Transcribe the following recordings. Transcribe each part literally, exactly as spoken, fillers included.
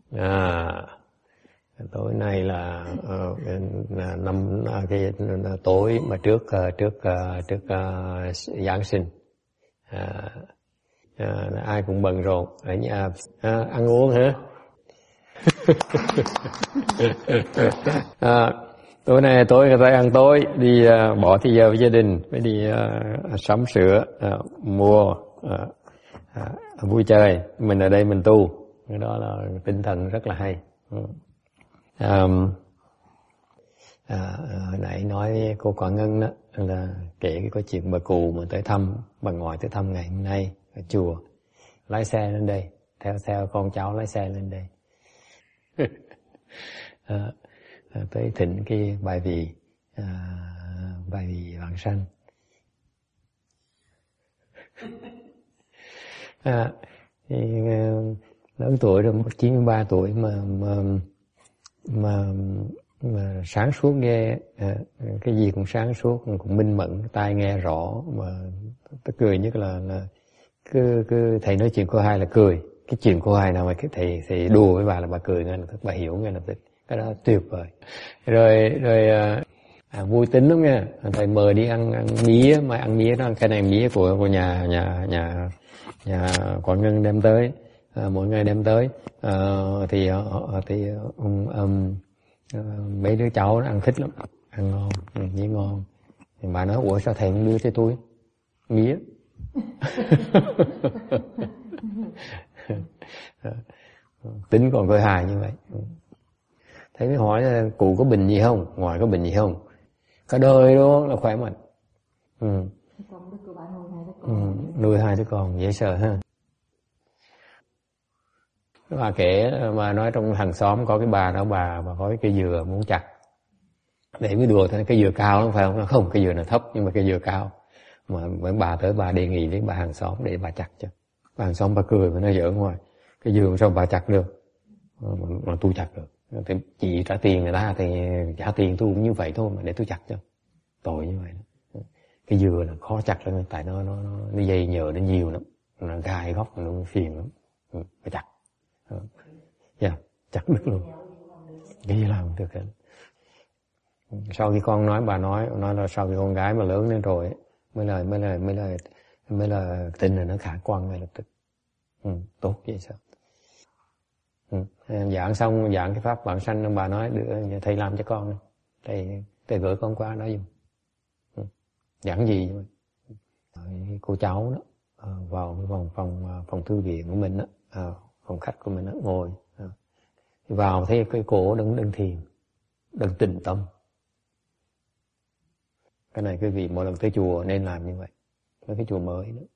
À, tối nay là, uh, là năm cái tối mà trước uh, trước uh, trước uh, Giáng sinh. À, à, ai cũng bận rộn ở nhà à, ăn uống hả? À, tối nay tối người ta ăn tối, đi uh, bỏ thì giờ với gia đình, phải đi uh, sắm sửa, uh, mua, uh, uh, vui chơi. Mình ở đây mình tu, cái đó là tinh thần rất là hay. Um, à, hồi nãy nói với cô Quả Ngân đó là kể cái câu chuyện bà cụ mà tới thăm, bà ngoại tới thăm ngày hôm nay ở chùa, lái xe lên đây, theo theo con cháu lái xe lên đây. à, à, tới thỉnh cái bài vị, à, bài vị vãng sanh. À, thì, uh, lớn tuổi rồi, chín mươi ba tuổi mà mà mà, mà sáng suốt ghê, à, cái gì cũng sáng suốt, cũng minh mẫn, tai nghe rõ, mà tôi cười nhất là, là cứ cứ thầy nói chuyện cô hai là cười, cái chuyện cô hai nào mà cái thầy thầy đùa với bà là bà cười ngay lập tức, bà hiểu ngay lập tức, cái đó tuyệt vời. Rồi rồi à, vui tính lắm nha, thầy mời đi ăn ăn mía, mà ăn mía đó, cái này mía của của nhà nhà nhà nhà Quả Ngân đem tới. À, mỗi ngày đem tới, à, thì thì um, um, mấy đứa cháu nó ăn thích lắm, ăn ngon, mía ngon. Thì bà nói ủa sao thầy không đưa cho tôi mía? Tính còn coi hài như vậy. Thấy mới hỏi cụ có bệnh gì không, ngoài có bệnh gì không, cả đời đó là khỏe mạnh. Ừ. Ừ, nuôi hai đứa con dễ sợ ha. Bà kể, mà nói trong hàng xóm có cái bà đó, bà bà có cái cây dừa muốn chặt, để mới đùa thôi, cây dừa cao không phải không? Không, cây dừa là thấp nhưng mà cây dừa cao. Mà mấy bà tới bà đề nghị với bà hàng xóm để bà chặt cho. Bà hàng xóm bà cười mà nó giỡn ngoài, cái dừa sao bà chặt được? Mà, mà tôi chặt được. Thì chị trả tiền người ta thì trả tiền tôi cũng như vậy thôi mà để tôi chặt cho. Tội như vậy đó. Cái dừa là khó chặt lắm, tại nó nó nó, nó dây nhờ nó nhiều lắm, nó gai góc nó phiền lắm. Ừ, phải chặt. Dạ, yeah, chặt đứt luôn. Cái gì làm không được hết. Sau khi con nói, bà nói nói là sau khi con gái mà lớn lên rồi mới là mới là mới là mới là tin là nó khả quan ngay lập tức. Ừ, tốt vậy sao? Ừ, giảng xong giảng cái pháp vãng sanh, bà nói đưa thầy làm cho con này. Thầy thầy gửi con qua đó dùng. Ừ, giảng gì vậy? Cô cháu đó vào cái phòng phòng phòng thư viện của mình đó, phòng khách của mình đó, ngồi vào thấy cái cổ đứng đứng thiền, đứng tĩnh tâm. Cái này quý vị mỗi lần tới chùa nên làm như vậy, với cái chùa mới đó.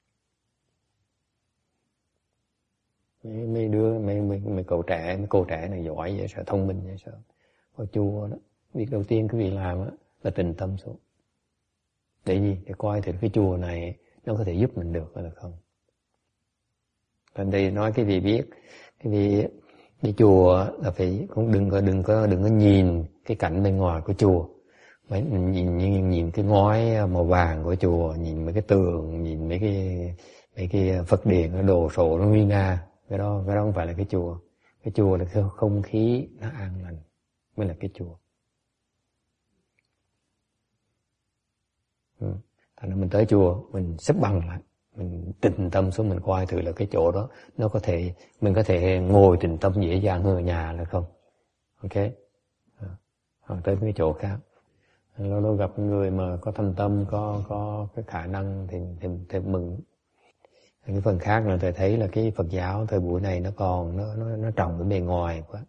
Mấy, mấy đứa mấy mấy, mấy cậu trẻ, mấy cô trẻ này giỏi vậy sao, thông minh vậy sao? Ở chùa đó, việc đầu tiên quý vị làm đó, là tĩnh tâm xuống. Để gì? Để coi thử cái chùa này nó có thể giúp mình được hay là không. Còn đây nói cái gì biết, cái gì đi chùa là phải cũng đừng có đừng có đừng có nhìn cái cảnh bên ngoài của chùa, mấy nhìn nhìn nhìn cái ngói màu vàng của chùa, nhìn mấy cái tường, nhìn mấy cái mấy cái Phật điện nó đồ sộ nó nguy nga, cái đó cái đó không phải là cái chùa. Cái chùa là cái không khí nó an lành mới là cái chùa. Ừ. Thành ra mình tới chùa mình xếp bằng lại, mình tĩnh tâm xuống, mình coi thử là cái chỗ đó nó có thể mình có thể ngồi tĩnh tâm dễ dàng hơn ở nhà là không. Ok, hoặc tới cái chỗ khác. Lâu lâu gặp người mà có thành tâm, có có cái khả năng thì thì, thì mừng. Cái phần khác là tôi thấy là cái Phật giáo thời buổi này nó còn nó nó nó trọng cái bề ngoài quá.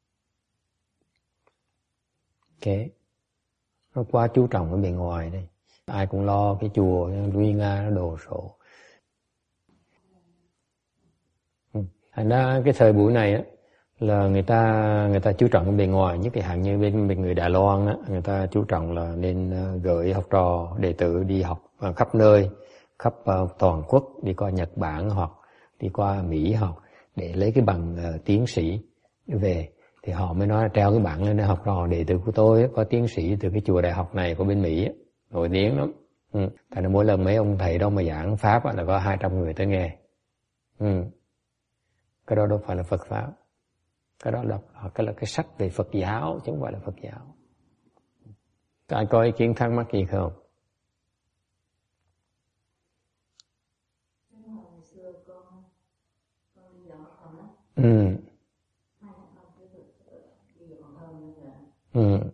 Ok, nó quá chú trọng cái bề ngoài đây. Ai cũng lo cái chùa nguy nga nó đồ sộ. Thành ra cái thời buổi này á là người ta người ta chú trọng cái bề ngoài, nhất là hạng như bên bên người Đài Loan á, người ta chú trọng là nên gửi học trò đệ tử đi học khắp nơi, khắp toàn quốc, đi qua Nhật Bản hoặc đi qua Mỹ học để lấy cái bằng uh, tiến sĩ về, thì họ mới nói là treo cái bảng lên để học trò đệ tử của tôi á, có tiến sĩ từ cái chùa đại học này của bên Mỹ á, nổi tiếng lắm. Ừ. Thành ra mỗi lần mấy ông thầy đó mà giảng pháp á, là có hai trăm người tới nghe. Ừ. Cái đó đâu phải là Phật pháp. Cái đó đọc cái là cái sách về Phật giáo chứ không phải là Phật giáo. Ai có ý kiến thắc mắc gì không? Ừ. Ừ.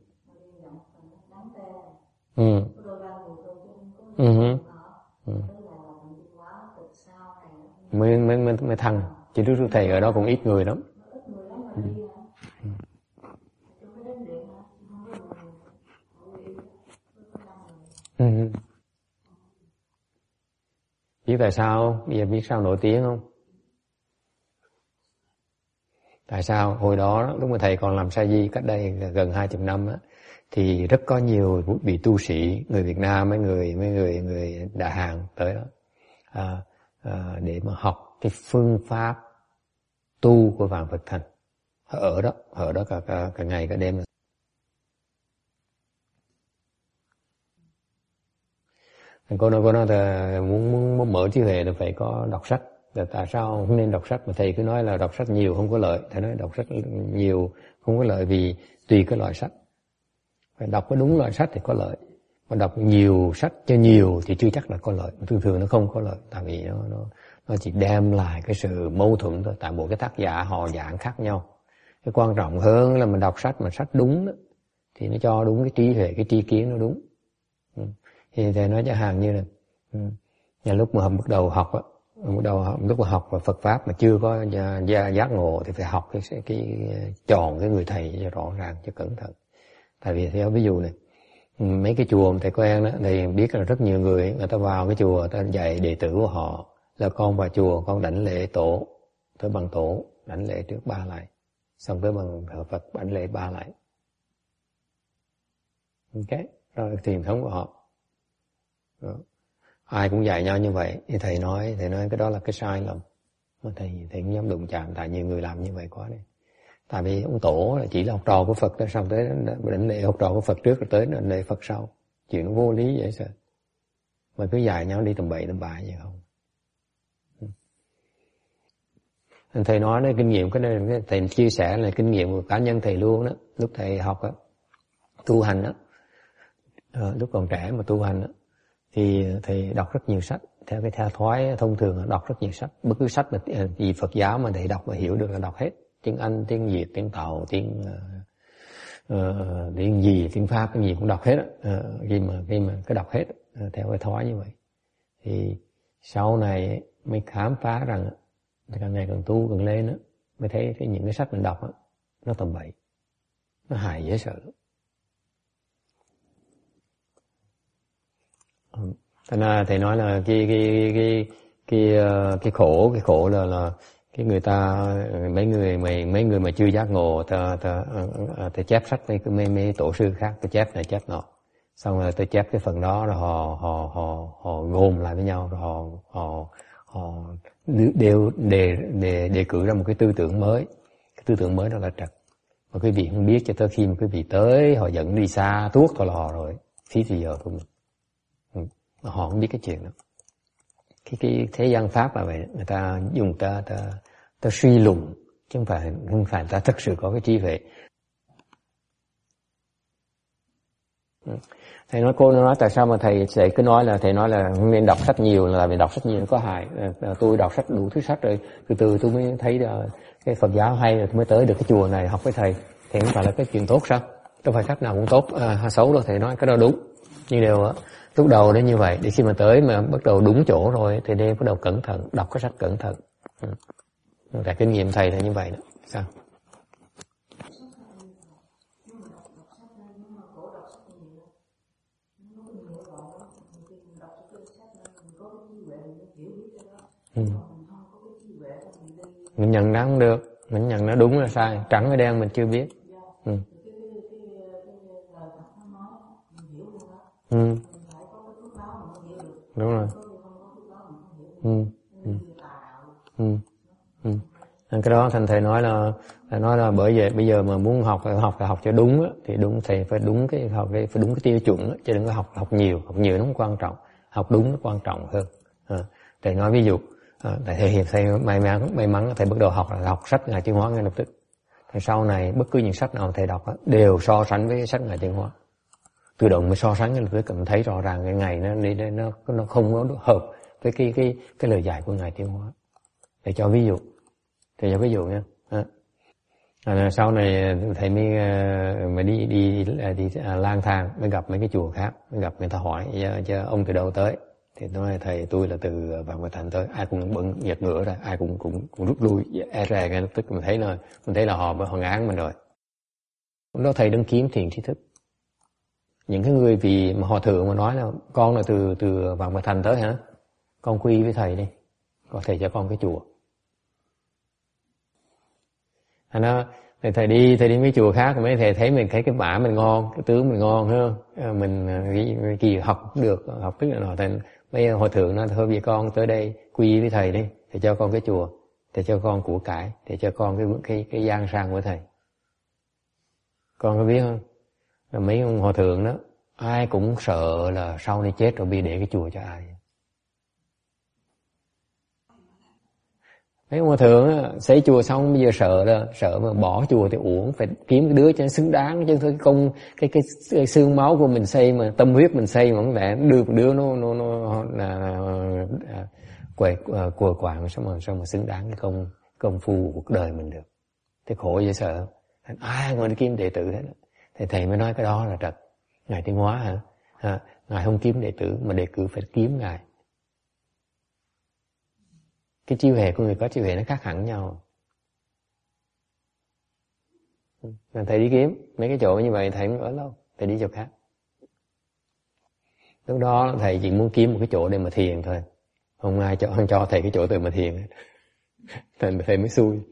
Ừ. Ừ. Ừ. Mới, mới, mới, mới thăng. Chứ trước thầy ở đó cũng ít người lắm. Ừ. Ừ. Biết tại sao? Bây giờ biết sao nổi tiếng không? Tại sao? Hồi đó lúc mà thầy còn làm sa di cách đây gần hai chục năm á, thì rất có nhiều vị tu sĩ người Việt Nam, mấy người mấy người người Đà Hàn tới đó à, à, để mà học cái phương pháp tu của Vạn Vật Thành. Ở đó, ở đó cả cả, cả ngày cả đêm. Cô nói cô nói là muốn, muốn, muốn mở trí huệ là phải có đọc sách. Là tại sao không nên đọc sách mà thầy cứ nói là đọc sách nhiều không có lợi. Thầy nói đọc sách nhiều không có lợi vì tùy cái loại sách. Phải đọc cái đúng loại sách thì có lợi. Mà đọc nhiều sách cho nhiều thì chưa chắc là có lợi. Thường thường nó không có lợi. Tại vì nó, nó, nó chỉ đem lại cái sự mâu thuẫn thôi. Tại mỗi cái tác giả họ giảng khác nhau. Cái quan trọng hơn là mình đọc sách mà sách đúng đó, thì nó cho đúng cái trí huệ, cái tri kiến nó đúng. Ừ. Thì thầy nói chẳng hạn như là ừ, nhà lúc mà bắt đầu học á, bắt đầu học, lúc mà học và Phật pháp mà chưa có gia, giác ngộ thì phải học cái, cái, cái chọn cái người thầy cho rõ ràng, cho cẩn thận. Tại vì theo ví dụ này, mấy cái chùa mà thầy quen đó, thì biết là rất nhiều người người ta vào cái chùa, người ta dạy đệ tử của họ là con vào chùa con đảnh lễ tổ, tới bằng tổ đảnh lễ trước ba lại, xong tới bằng thờ Phật đảnh lễ ba lại. Ok, đó là truyền thống của họ. Đó. Ai cũng dạy nhau như vậy, thì thầy nói, thầy nói cái đó là cái sai lầm. Mà thầy thầy không dám đụng chạm, tại nhiều người làm như vậy quá đấy. Tại vì ông tổ là chỉ là học trò của Phật, tới xong tới định lệ học trò của Phật trước rồi tới định lệ Phật sau. Chuyện nó vô lý vậy sao? Mà cứ dạy nhau đi tầm bậy tầm bạ vậy không? Thầy nói đấy, kinh nghiệm cái này thầy chia sẻ là kinh nghiệm của cá nhân thầy luôn đó. Lúc thầy học á, tu hành á, à, lúc còn trẻ mà tu hành á, thì thầy đọc rất nhiều sách. Theo cái theo thói thông thường là đọc rất nhiều sách. Bất cứ sách mà gì Phật giáo mà thầy đọc và hiểu được là đọc hết. Tiếng Anh, tiếng Việt, tiếng Tàu, tiếng uh, uh, tiếng gì, tiếng Pháp, cái gì cũng đọc hết á. Uh, khi mà khi mà cứ đọc hết uh, theo cái thói như vậy. Thì sau này mới khám phá rằng càng ngày càng tu càng lên á, mới thấy cái những cái sách mình đọc á, nó tầm bậy, nó hại dễ sợ. Thế nên thầy nói là cái cái cái cái cái khổ cái khổ là là cái người ta mấy người mấy mấy người mà chưa giác ngộ ta ta ta chép sách mấy mấy mấy tổ sư khác, ta chép này chép nọ, xong rồi ta chép cái phần đó rồi họ họ họ họ gom lại với nhau, rồi họ họ họ đều đề đề đề cử ra một cái tư tưởng mới. Cái tư tưởng mới đó là trật. Mà quý vị không biết cho tới khi mà quý vị tới họ dẫn đi xa tuốt thôi là họ rồi, phí thì giờ thôi. Ừ. Họ không biết cái chuyện đó. Cái cái thế gian pháp là vậy, người ta dùng ta ta ta suy luận chứ không phải không phải ta thực sự có cái trí huệ. Ừ. Thầy nói cô nói tại sao mà thầy thầy cứ nói là thầy nói là không nên đọc sách nhiều, là vì đọc sách nhiều nó có hại. Tôi đọc sách đủ thứ sách rồi, từ từ tôi mới thấy là cái Phật giáo hay rồi tôi mới tới được cái chùa này học với thầy. Thì không phải là cái chuyện tốt sao? Đâu phải sách nào cũng tốt à, hay xấu đâu. Thầy nói cái đó đúng. Nhưng đều á, lúc đầu đến như vậy, để khi mà tới mà bắt đầu đúng chỗ rồi thì nên bắt đầu cẩn thận, đọc cái sách cẩn thận. Ừ. Tại kinh nghiệm thầy là như vậy đó. Sao? Ừ. Mình nhận nó không được, mình nhận nó đúng là sai, trắng hay đen mình chưa biết. Ừ. Ừ. Đúng rồi. Ừ. Ừ. Ừ. Ừ. Cái đó thành thầy nói là thầy nói là bởi vậy bây giờ mà muốn học học là học cho đúng á, thì đúng thầy phải đúng cái học cái phải đúng cái tiêu chuẩn á, chứ đừng có học học nhiều, học nhiều nó không quan trọng, học đúng nó quan trọng hơn. À, thầy nói ví dụ à, thầy thầy thầy may mắn may mắn thầy bắt đầu học là học sách ngài Chứng Hóa ngay lập tức. Thì sau này bất cứ những sách nào thầy đọc đều so sánh với sách Ngài Tiến Hóa. Tự động mới so sánh, tôi cảm thấy rõ ràng cái ngày nó nó nó không có hợp với cái cái cái lời dạy của Ngài Tiến Hóa. Để cho ví dụ, thầy cho ví dụ nha. À, sau này thầy mới mới đi đi đi, đi lang thang, mới gặp mấy cái chùa khác, mới gặp người ta hỏi cho ông từ đâu tới, thì nói thầy tôi là từ Vạn Vật Thành tới, ai cũng bận giật ngựa ra, ai cũng cũng, cũng rút lui, e rè ngay lập tức mình thấy là mình thấy là họ họ ngán mình rồi. Lúc đó thầy đang kiếm thiền tri thức. Những cái người vì mà hòa thượng mà nói là con là từ từ Vạn Vật Thành tới hả, con quy với thầy đi, có thầy cho con cái chùa. Thành ra thầy, thầy đi thầy đi mấy chùa khác, mấy thầy thấy mình thấy cái bả mình ngon, cái tướng mình ngon hơn, mình cái kỳ học được, học tức là thành mấy hòa thượng nói thôi vì con tới đây quy với thầy đi, thầy cho con cái chùa, thầy cho con của cải, thầy cho con cái cái cái gian sang của thầy. Con có biết không? Là mấy ông hòa thượng đó, ai cũng sợ là sau này chết rồi bị để cái chùa cho ai. Mấy ông hòa thượng xây chùa xong bây giờ sợ là sợ mà bỏ chùa thì uổng, phải kiếm cái đứa cho nó xứng đáng, chứ cái công cái cái, cái xương máu của mình xây mà tâm huyết mình xây mà không lẽ đưa một đứa nó nó nó là quậy quờ quạng sao mà sao mà xứng đáng cái công công phu cuộc đời mình được. Thế khổ dễ sợ. Ai mà đi kiếm đệ tử hết. Thì thầy mới nói cái đó là trật. Ngài Tiến Hóa hả? À, ngài không kiếm đệ tử mà đề cử phải kiếm ngài. Cái chiêu hệ của người có chiêu hệ nó khác hẳn nhau. Thầy đi kiếm mấy cái chỗ như vậy thầy không ở lâu, thầy đi chỗ khác. Lúc đó thầy chỉ muốn kiếm một cái chỗ để mà thiền thôi, không ai cho không cho thầy cái chỗ để mà thiền. Thầy thầy mới xui.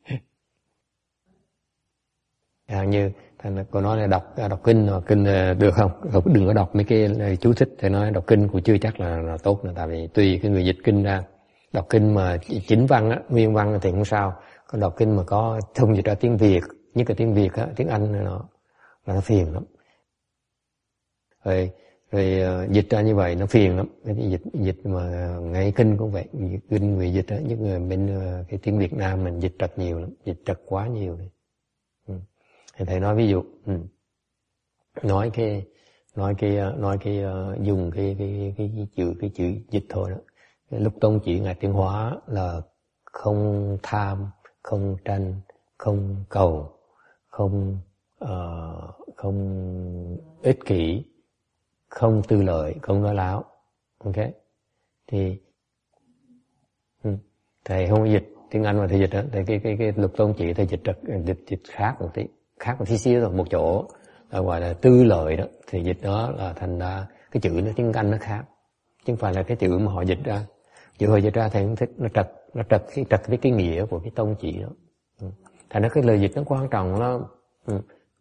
Hàng như thầy cô nói là đọc đọc kinh kinh được không? Đừng có đọc mấy cái chú thích. Thầy nói đọc kinh cũng chưa chắc là, là tốt nữa, tại vì tùy cái người dịch kinh ra. Đọc kinh mà chính văn á, nguyên văn thì không sao. Còn đọc kinh mà có thông dịch ra tiếng Việt, nhất là tiếng Việt á, tiếng Anh nó là nó phiền lắm. Rồi rồi uh, dịch ra như vậy nó phiền lắm. Cái dịch dịch mà ngay kinh cũng vậy, kinh người dịch á, nhất là bên uh, cái tiếng Việt Nam mình dịch trật nhiều lắm, dịch trật quá nhiều đấy. Ừ. Thầy nói ví dụ, ừ. nói cái nói cái nói cái uh, dùng cái cái cái, cái chữ cái chữ dịch thôi đó. Lúc tôn chỉ Ngài Tiến Hóa là không tham, không tranh, không cầu, không uh, không ích kỷ, không tư lợi, không nói láo. Ok? Thì ừ, thầy không có dịch tiếng Anh mà thầy dịch đó, thì cái cái cái lục tôn chỉ thầy dịch dịch dịch khác một tí, khác một tí xíu rồi, một chỗ là gọi là tư lợi đó, thì dịch đó là thành ra cái chữ nó tiếng Anh nó khác, chứ không phải là cái chữ mà họ dịch ra. Chữ họ dịch ra thầy không thích, nó trật, nó trật cái trật với cái nghĩa của cái tôn chỉ đó. Ừ. Thành ra cái lời dịch nó quan trọng lắm. Ừ.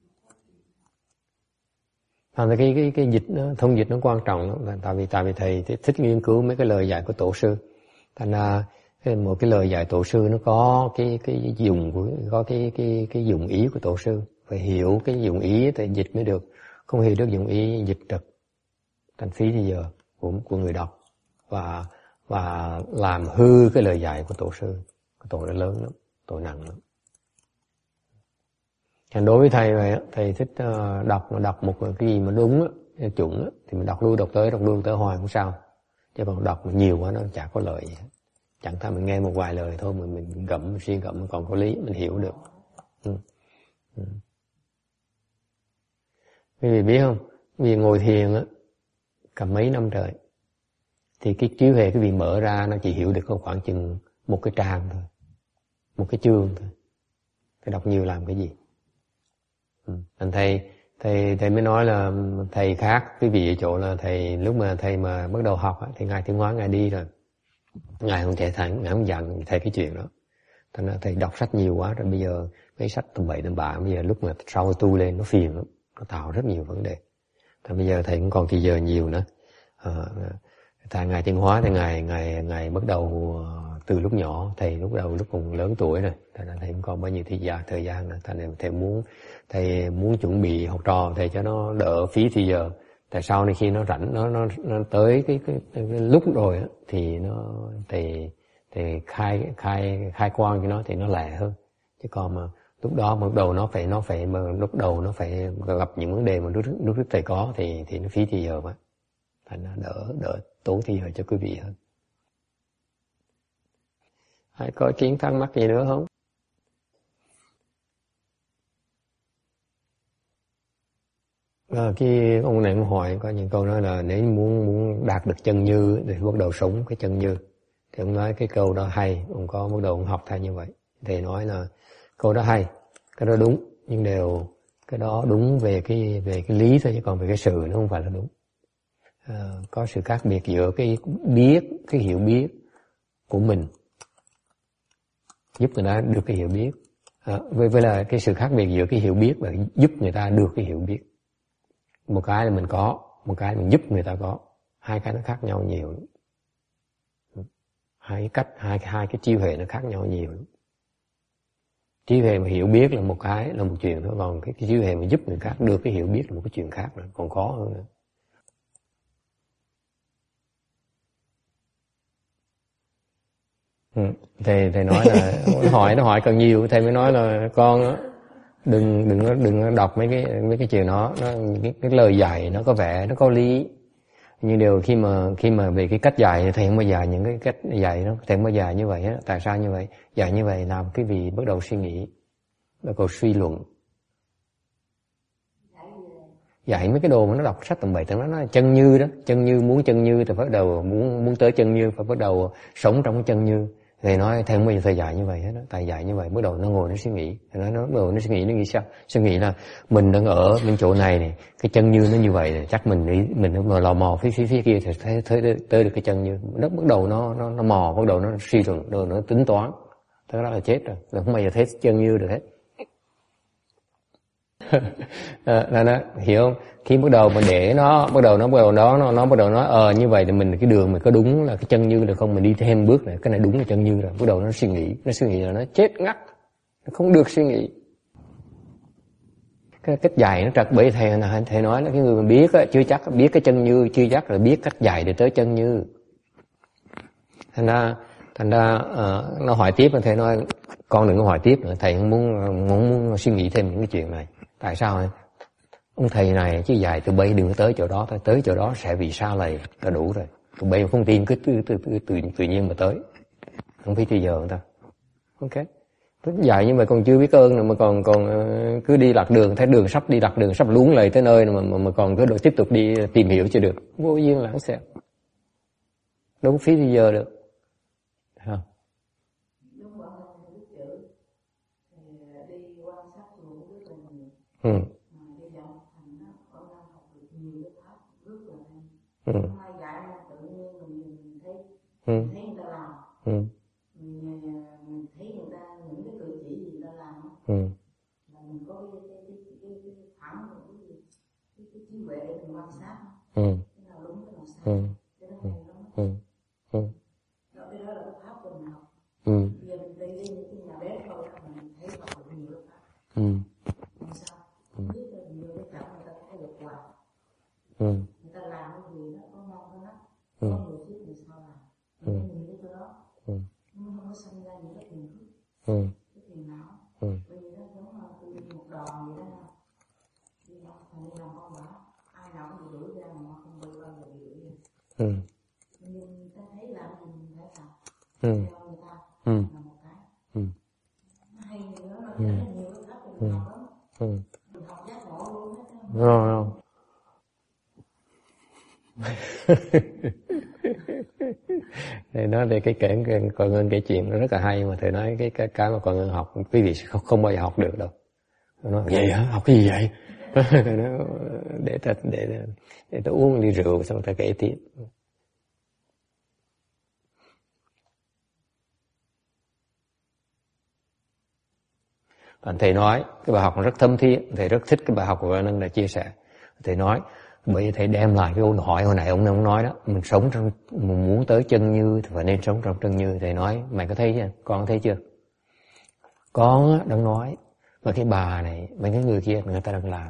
Thành ra cái cái cái dịch nó, thông dịch nó quan trọng lắm, tại vì tại vì thầy thích nghiên cứu mấy cái lời dạy của tổ sư. Thành ra một cái lời dạy tổ sư nó có cái cái dùng của có cái cái cái dụng ý của tổ sư, phải hiểu cái dụng ý thì dịch mới được, không hiểu được dụng ý dịch trật thành phí thì giờ của của người đọc, và và làm hư cái lời dạy của tổ sư, cái tội nó lớn lắm, tội nặng lắm. Thành đối với thầy vậy, thầy thích đọc mà đọc một cái gì mà đúng á, chuẩn á, thì mình đọc lui đọc tới đọc lui tới hoài không sao, chứ còn đọc nhiều quá nó chả có lợi gì hết. Chẳng thà mình nghe một vài lời thôi mà mình gặm mình suy gặm còn có lý mình hiểu được. Ừ. Ừ. Quý vị biết không, vì ngồi thiền á cả mấy năm trời thì cái trí huệ cái vị mở ra nó chỉ hiểu được khoảng chừng một cái trang thôi, một cái chương thôi. Thầy đọc nhiều làm cái gì? Ừ. Thành thầy thầy thầy mới nói là thầy khác cái vị ở chỗ là thầy lúc mà thầy mà bắt đầu học thì Ngài Tiến Hóa Ngài đi rồi, Ngài không thể thẳng, Ngài không dặn thầy cái chuyện đó. Thành ra thầy đọc sách nhiều quá rồi bây giờ mấy sách tầm bậy tầm bạ, bây giờ lúc mà sau tu lên nó phiền lắm, nó tạo rất nhiều vấn đề. Thành bây giờ thầy cũng còn thì giờ nhiều nữa. À, tại Ngài Tiến Hóa thì ngài ngài ngài bắt đầu từ lúc nhỏ, thầy lúc đầu lúc còn lớn tuổi rồi, thành ra thầy cũng còn bao nhiêu thời gian thời gian nữa, thành ra thầy muốn thầy muốn chuẩn bị học trò thầy cho nó đỡ phí thì giờ. Tại sau này khi nó rảnh nó nó nó tới cái cái, cái, cái lúc rồi á, thì nó thầy thầy khai khai khai quang cho nó thì nó lẹ hơn. Chứ còn mà Lúc đó lúc đầu nó phải nó phải mà lúc đầu nó phải gặp những vấn đề mà lúc lúc thầy có thì thì nó phí thì giờ quá, thành nó đỡ đỡ tốn thì giờ cho quý vị hơn. Hay có kiến thắc mắc gì nữa không? À, cái ông này ông hỏi có những câu nói là nếu muốn muốn đạt được chân như thì bắt đầu sống cái chân như, thì ông nói cái câu đó hay, ông có bắt đầu ông học theo như vậy. Thầy nói là câu đó hay, cái đó đúng, nhưng đều cái đó đúng về cái về cái lý thôi, chứ còn về cái sự nó không phải là đúng. À, có sự khác biệt giữa cái biết, cái hiểu biết của mình giúp người ta được cái hiểu biết, à, với với là cái sự khác biệt giữa cái hiểu biết và giúp người ta được cái hiểu biết. Một cái là mình có, một cái là mình giúp người ta có, hai cái nó khác nhau nhiều lắm. Hai cái cách, hai hai cái chiêu hệ nó khác nhau nhiều lắm. Chiêu hệ mà hiểu biết là một cái là một chuyện thôi, còn cái, cái chiêu hệ mà giúp người khác được cái hiểu biết là một cái chuyện khác nữa, còn khó hơn nữa. Ừ. Thầy thầy nói là nó hỏi nó hỏi càng nhiều, thầy mới nói là con á, đừng đừng đừng đọc mấy cái mấy cái chuyện đó, nó cái, cái lời dạy nó có vẻ nó có lý, nhưng điều khi mà khi mà về cái cách dạy thầy không bao giờ những cái cách dạy nó thầy không bao giờ như vậy á. Tại sao như vậy? Dạy như vậy làm cái vị bắt đầu suy nghĩ, bắt đầu suy luận. Dạy mấy cái đồ mà nó đọc sách tầm bậy tầm nó nói chân như đó, chân như muốn chân như thì bắt đầu muốn muốn tới chân như phải bắt đầu sống trong cái chân như. Thầy nói thầy không bao giờ thầy dạy như vậy hết đó. Thầy dạy như vậy bắt đầu nó ngồi nó suy nghĩ, thầy nói nó bắt đầu nó suy nghĩ, nó nghĩ sao? Suy nghĩ là mình đang ở bên chỗ này này, cái chân như nó như vậy này, chắc mình nghĩ mình mà lò mò phía phía phía kia thì thấy tới tới được cái chân như. Nó bắt đầu nó nó nó mò, bắt đầu nó suy luận, rồi nó tính toán. Thế đó là chết rồi, là không bao giờ thấy chân như được hết. à, nó hiểu không? Khi bắt đầu mà để nó bắt đầu nó bắt đầu đó nó nó bắt đầu nói ờ như vậy thì mình cái đường mình có đúng là cái chân như được không, mình đi thêm bước này, cái này đúng là chân như rồi, bắt đầu nó suy nghĩ, nó suy nghĩ là nó chết ngắt, nó không được suy nghĩ. Cái cách dạy nó trật, bởi thầy thầy nói là cái người mà biết á, chưa chắc biết cái chân như, chưa chắc là biết cách dạy để tới chân như. Thành ra thành ra uh, nó hỏi tiếp, thầy nói con đừng có hỏi tiếp nữa, thầy không muốn muốn, muốn suy nghĩ thêm những cái chuyện này. Tại sao ấy? Ông thầy này chứ dạy tụi bay đừng tới chỗ đó, tới chỗ đó sẽ bị sa lầy là đủ rồi. Tụi bay không tin cứ tự, tự, tự, tự, tự nhiên mà tới, không phải thì giờ người ta. Ok, tức dạy nhưng mà còn chưa biết ơn nữa, mà còn còn cứ đi lạc đường, thấy đường sắp đi lạc đường, sắp lún lầy tới nơi mà mà, mà còn cứ tiếp tục đi tìm hiểu chưa được, vô duyên lãng xẹt, đâu có phí thì giờ được. Hả? Ừ. Ừ. Ừ. Ừ. Ừ. Ừ. Ừ. Ừ. Ừ. Ừ. Ừ. Ừ. Ừ. Người ta làm cái gì nó có ngon có nát, có người trước người sau làm, mình nhìn cái chỗ đó, nó không có sinh ra những cái phiền phức, cái phiền não, bởi vì nó giống là một đòn vậy đó, đi đâu thành đi làm con bảo, ai nào cũng bị đuổi ra mà không bị bao giờ bị đuổi ra, nhưng người ta thấy làm gì mình phải làm, theo người ta là một cái, nó hay như đó, nó rất là nhiều cái cách mình học lắm, mình học giác ngộ luôn hết, rồi không? Thầy nói về cái kể còn Ngân kể chuyện nó rất là hay, mà thầy nói cái cái cái mà còn Ngân học quý vị không, không bao giờ học được đâu. Nó nói vậy hả, học cái gì vậy? Thầy nói để ta để để ta uống ly rượu xong ta kể tiếp. Thầy nói cái bài học nó rất thâm thiết, thầy rất thích cái bài học của Ngân đã chia sẻ. Thầy nói bởi vì thầy đem lại cái câu hỏi hồi nãy ông ông nói đó, mình sống trong, mình muốn tới chân như thì phải nên sống trong chân như. Thầy nói mày có thấy chưa, con có thấy chưa, con đang nói mà cái bà này mấy cái người kia người ta đang làm.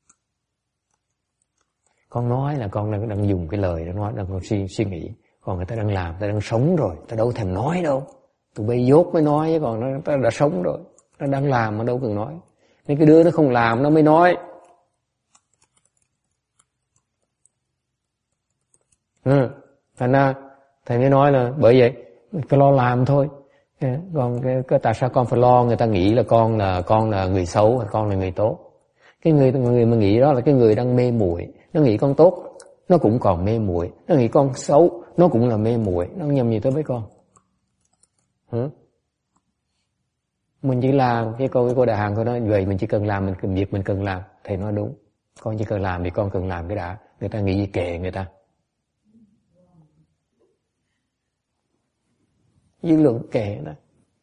Con nói là con đang đang dùng cái lời đang nói, đang còn suy suy nghĩ, còn người ta đang làm, ta đang sống rồi, ta đâu thèm nói đâu, tụi bay dốt mới nói chứ còn nó ta đã sống rồi, Nó đang làm mà đâu cần nói. Nên cái đứa nó không làm nó mới nói. Ừ. Thành ra thầy mới nói là bởi vậy cứ lo làm thôi. Còn cái, cái tại sao con phải lo? Người ta nghĩ là con là con là người xấu hay con là người tốt. Cái người người mà nghĩ đó là cái người đang mê muội. Nó nghĩ con tốt, nó cũng còn mê muội. Nó nghĩ con xấu, nó cũng là mê muội. Nó nhầm gì tới với con? Hả? Mình chỉ làm, cái cô cái cô Đại Hằng cô nói vậy, mình chỉ cần làm mình cần việc mình cần làm. Thầy nói đúng. Con chỉ cần làm thì con cần làm cái đã. Người ta nghĩ gì kệ người ta. Dư luận kệ đó.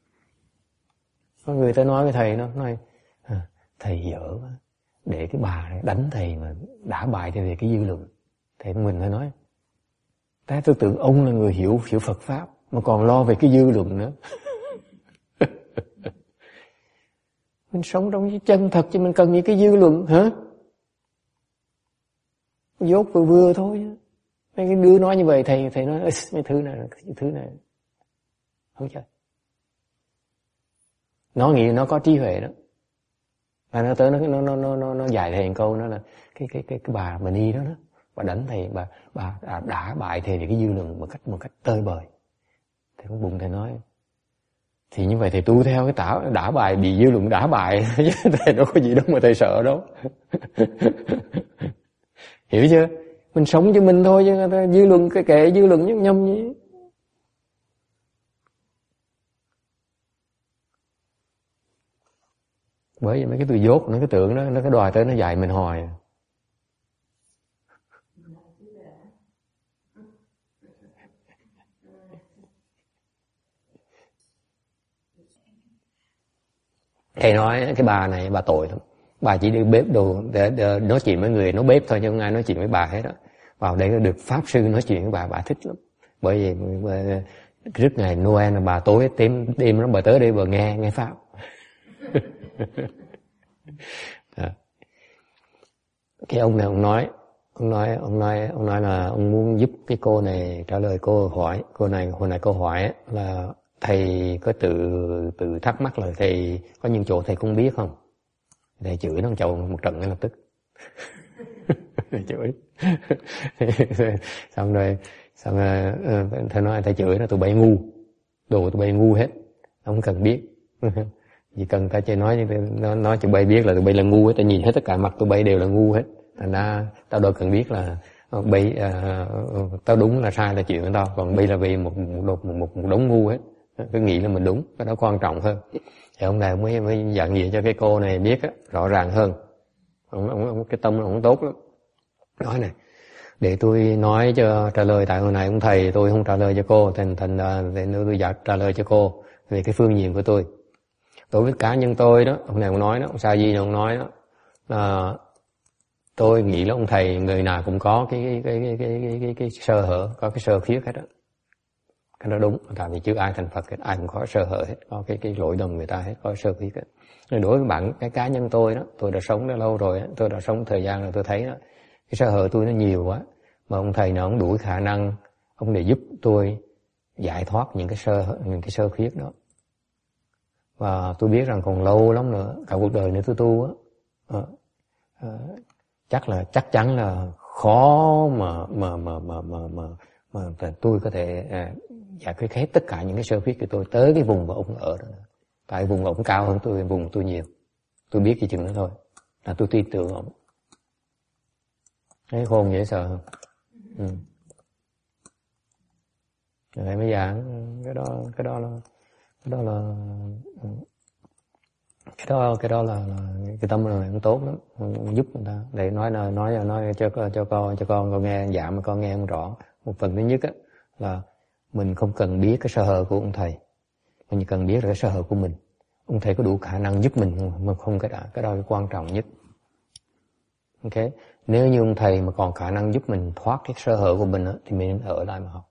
Có người ta nói với thầy nó nói à, thầy dở quá. Để cái bà này đánh thầy mà đã bại thì về cái dư luận. Thầy mình phải nói ta tôi tưởng ông là người hiểu hiểu Phật pháp mà còn lo về cái dư luận nữa. Mình sống trong cái chân thật chứ mình cần những cái dư luận hả? Dốt vừa vừa thôi. Mấy cái đứa nói như vậy thầy thầy nói mấy thứ này cái thứ này không chơi. Nó nghĩ nó có trí huệ đó. Và nó tới nó nó nó nó nó, nó dạy thầy một câu nó là cái cái cái cái bà mà đi đó đó, bà đánh thầy bà bà đã, đã bại thầy thì cái dư luận một cách một cách tơi bời. Thầy cũng bụng thầy nói thì như vậy thầy tu theo cái tả đã bài bị dư luận đã bại chứ thầy đâu có gì đâu mà thầy sợ đâu. Hiểu chưa? Mình sống cho mình thôi chứ dư luận cái kệ dư luận nhâm nhâm gì. Bởi vì mấy cái tôi dốt nó cái tưởng nó nó cái đòi tới nó dạy mình hoài. Thầy nói cái bà này bà tội lắm. Bà chỉ đi bếp đồ để, để nói chuyện với người nấu bếp thôi chứ không ai nói chuyện với bà hết đó. Vào đây được pháp sư nói chuyện với bà bà thích lắm. Bởi vì trước ngày Noel là bà tối đêm đêm đó bà tới đây bà nghe nghe pháp. Cái ông này ông nói ông nói ông nói ông nói là ông muốn giúp cái cô này trả lời câu hỏi. Cô này hồi này câu hỏi là thầy có tự tự thắc mắc là thầy có những chỗ thầy không biết không? Thầy chửi nó chầu một trận ngay lập tức. Thầy chửi. Xong rồi xong rồi thầy nói thầy chửi nó tụi bay ngu. Đồ tụi bay ngu hết. Không cần biết. Chỉ cần ta chơi nói nó nói tụi bay biết là tụi bay là ngu hết, ta nhìn hết tất cả mặt tụi bay đều là ngu hết. Thành ra tao đâu cần biết là bay uh, tao đúng là sai là chuyện của tao, còn bay là vì một một một một, một đống ngu hết. Cứ nghĩ là mình đúng, cái đó quan trọng hơn. Thì ông này mới mới dặn gì cho cái cô này biết á, rõ ràng hơn. Ông, ông, ông cái tâm ông tốt lắm. Nói này, để tôi nói cho trả lời tại hồi này ông thầy tôi không trả lời cho cô, thành thành để tôi giải trả lời cho cô về cái phương diện của tôi. Đối với cá nhân tôi đó, ông này ông nói đó, ông Sa Di ông nói đó, là tôi nghĩ là ông thầy người nào cũng có cái cái cái cái cái cái, cái, cái sơ hở, có cái sơ khuyết hết đó. Cái đó đúng, tại vì chứ ai thành Phật hết, ai cũng có sơ hở hết, có cái cái lỗi lầm người ta hết, có sơ khuyết hết. Nên đối với bạn cái cá nhân tôi đó, tôi đã sống đã lâu rồi, tôi đã sống thời gian rồi tôi thấy đó, cái sơ hở tôi nó nhiều quá, mà ông thầy nào ông đủ khả năng, ông để giúp tôi giải thoát những cái sơ những cái sơ khuyết đó. Và tôi biết rằng còn lâu lắm nữa, cả cuộc đời nữa tôi tu á, à, à, chắc là chắc chắn là khó mà mà mà mà mà mà, mà tôi có thể à, giải quyết hết tất cả những cái sơ khuyết của tôi tới cái vùng mà ông ở đó. Tại vùng ông cao hơn tôi, vùng tôi nhiều, tôi biết cái chừng đó thôi, là tôi tin tưởng ông. Thấy khôn dễ sợ không? Ừ. Rồi mới giảng cái đó cái đó là cái đó là cái đó cái đó là, là cái tâm này cũng tốt lắm, cũng giúp người ta để nói nói nói nói cho cho con cho con con nghe giảm mà con nghe không rõ. Một phần thứ nhất á là mình không cần biết cái sơ hở của ông thầy, mình chỉ cần biết là cái sơ hở của mình. Ông thầy có đủ khả năng giúp mình không? Mà không cái đó cái đó là quan trọng nhất. Ok, nếu như ông thầy mà còn khả năng giúp mình thoát cái sơ hở của mình á, thì mình ở lại mà học.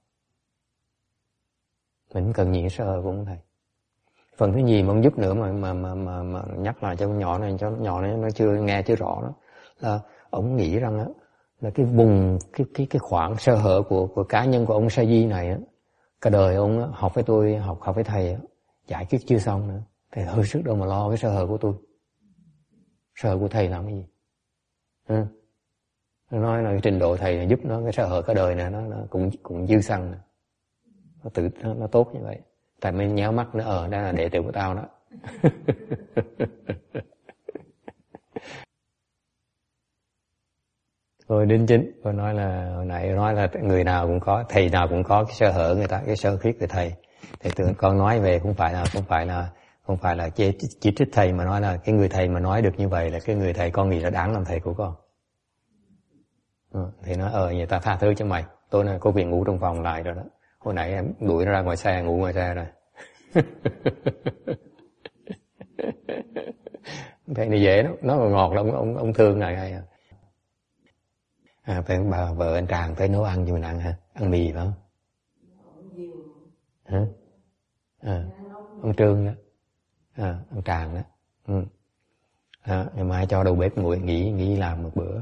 Mình không cần những sơ hở của ông thầy. Phần thứ nhì mà ông giúp nữa mà mà mà mà, mà nhắc lại cho con nhỏ này, cho nhỏ này nó chưa nghe chưa rõ đó, là ông nghĩ rằng á là cái vùng cái cái cái khoảng sơ hở của của cá nhân của ông Sa Di này á, cả đời ông á, học với tôi học học với thầy á, giải quyết chưa xong nữa, Thầy hơi sức đâu mà lo cái sơ hở của tôi. Sơ hở của thầy làm cái gì? Ừ. Nó nói là cái trình độ thầy giúp nó cái sơ hở cả đời này nó, nó cũng cũng dư xăng. Nó tự nó, nó tốt như vậy. Tại mới nhéo mắt nó ờ đó là đệ tử của tao đó. Rồi đính chính, tôi nói là hồi nãy nói là người nào cũng có, thầy nào cũng có cái sơ hở người ta, cái sơ khuyết của thầy. Thì tôi con nói về cũng phải là không phải là không phải là chê chỉ trích thầy, mà nói là cái người thầy mà nói được như vậy là cái người thầy con nghĩ là đáng làm thầy của con. Ừ, thì nói ờ người ta tha thứ cho mày, tôi nói có việc ngủ trong phòng lại rồi đó. Hồi nãy em đuổi nó ra ngoài xe, ngủ ngoài xe rồi. Thầy này dễ lắm, nó còn ngọt lắm, ông ông thương này hay à. À, phải bà vợ anh Tràng phải nấu ăn cho mình ăn hả? Ăn mì phải không? Hả? À, ông Trương đó. À, ông Tràng đó. Ừ. À, ngày mai cho đầu bếp ngồi nghỉ nghỉ làm một bữa.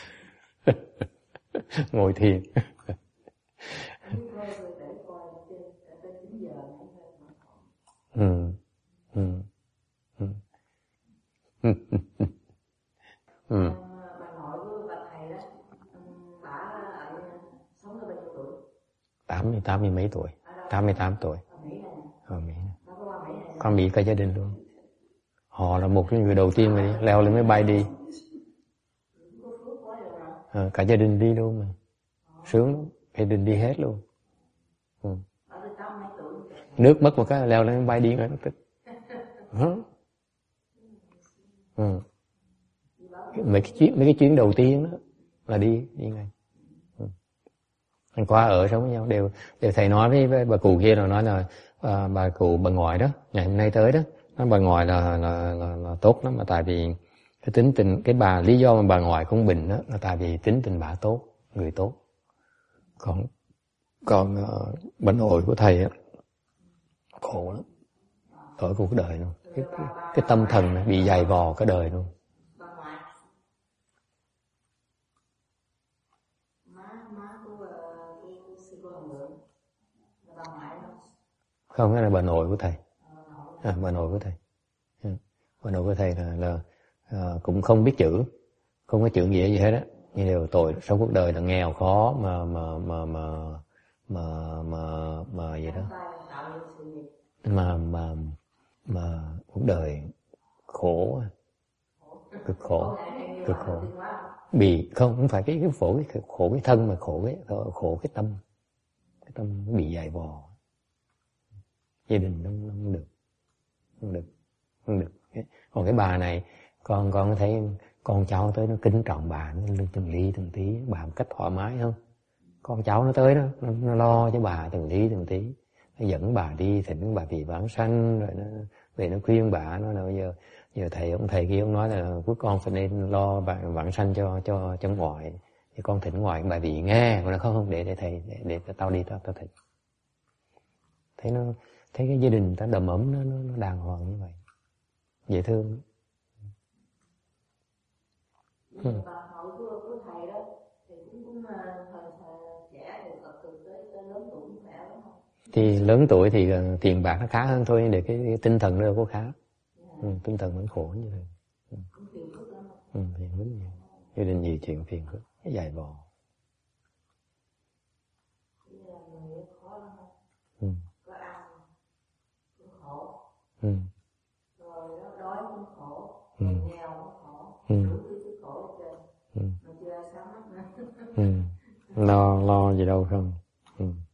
Ngồi thiền. Ừ. Ừ. Ừ. Ừ. Ừ. Tám mươi tám mươi mấy tuổi, tám mươi tám tuổi. Ở Mỹ. Con Mỹ cả gia đình luôn. Họ là một trong người đầu tiên mà leo lên máy bay đi. À, cả gia đình đi luôn mà. Sướng lắm, gia đình đi hết luôn. Ừ. Nước mất một cái leo lên máy bay đi ngay lập tức. Hả? Ừ. Mấy cái chuyến mấy cái chuyến đầu tiên đó là đi đi ngay. Ừ. Anh qua ở sống với nhau đều đều thầy nói với, với bà cụ kia, rồi nói là à, bà cụ bà ngoại đó ngày hôm nay tới đó, nói bà ngoại là là, là là tốt lắm, mà tại vì cái tính tình cái bà lý do mà bà ngoại không bình đó là tại vì tính tình bà tốt, người tốt. Còn còn uh, bà nội của thầy á khổ lắm, tội cuộc đời luôn, cái, cái, cái tâm thần này bị dày vò cả đời luôn. Không, cái là bà nội của thầy. À, bà nội của thầy. À, bà nội của thầy là, là à, cũng không biết chữ, không có chữ nghĩa gì hết á, nhưng đều tội sống cuộc đời là nghèo khó mà mà mà mà mà mà mà gì đó, mà mà mà cuộc đời khổ, cực khổ, cực khổ. Bị không không phải cái cái khổ cái khổ cái thân mà khổ cái khổ cái tâm, cái tâm bị dày vò. Gia đình nó không được, không được, không được. Còn cái bà này, con con thấy con cháu tới nó kính trọng bà, nó từng ly từng tí, bà một cách thoải mái không? Con cháu nó tới đó, nó, nó lo cho bà từng ly từng tí, nó dẫn bà đi thỉnh bà vì vãng sanh, rồi nó về nó khuyên bà, nó nói giờ giờ thầy ông thầy kia ông nói là cuối con phải nên lo vãng, vãng sanh cho cho cho ngoại, thì con thỉnh ngoại bà vì nghe, còn nó không không để để thầy để, để, để tao đi tao tao thỉnh. Thấy nó thấy cái gia đình ta đầm ấm nó, nó, nó đàng hoàng như vậy, dễ thương. Ừ. Thì lớn tuổi thì tiền bạc nó khá hơn thôi, để cái, cái tinh thần nó đâu có khá. Ừ, tinh thần vẫn khổ như vậy. Ừ. Ừ, phiền phức nhiều. Gia đình nhiều chuyện phiền phức, dài vò. Ừ. Ừ. Rồi nó đói cũng khổ, ừ. nghèo cũng khổ, ừ. đủ thứ khổ hết trơn. Ừ. Mà chưa ai sáng mắt nữa. Ừ. Lo lo gì đâu không. Ừ.